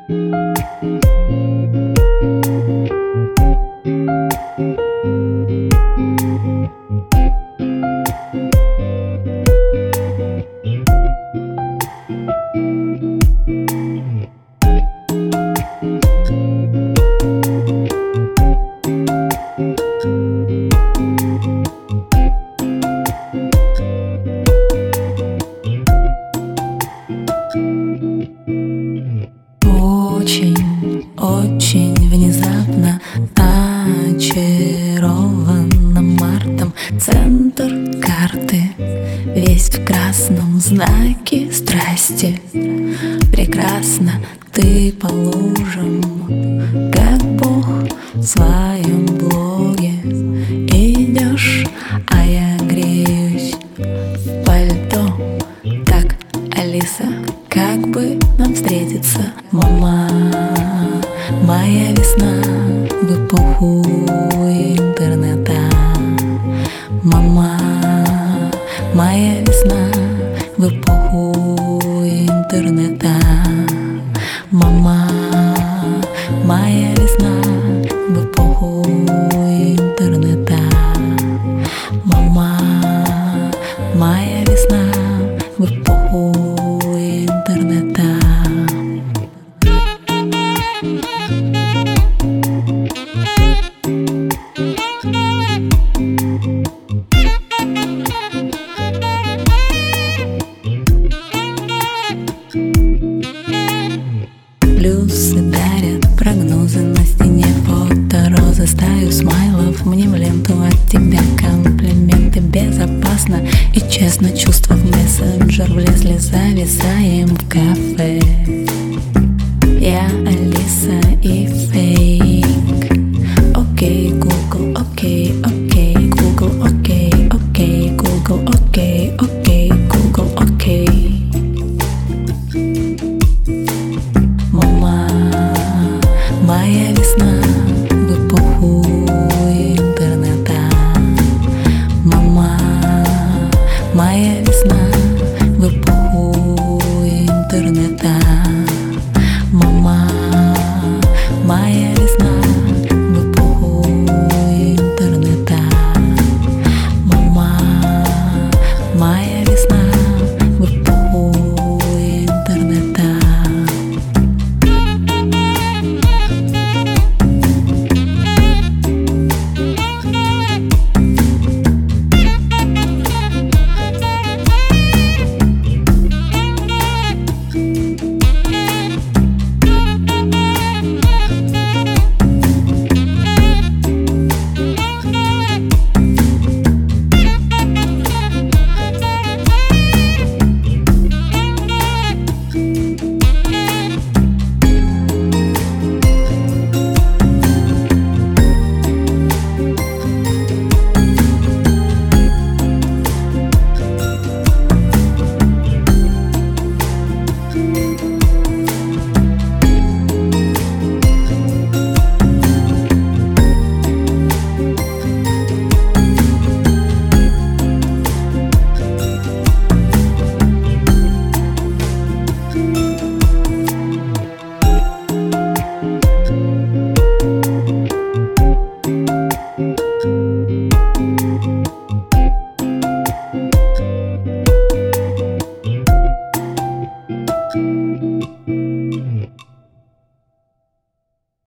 Очень внезапно очарована мартом. Центр карты весь в красном, знаке страсти. Прекрасно ты по лужам, как бог в своем блоге. Идешь, а я греюсь в пальто. Так, Алиса, как бы нам встретиться? Мама, моя весна в эпоху интернета. Мама, моя весна в эпоху интернета. Мама, моя весна в эпоху интернета. Мама, моя весна в эпоху интернета. Плюсы дарят прогнозы на стене, фото розы, стаю смайлов мне в ленту от тебя, комплименты безопасно и честно. Чувства в мессенджер влезли, зависаем в кафе. Я Алиса и Фей.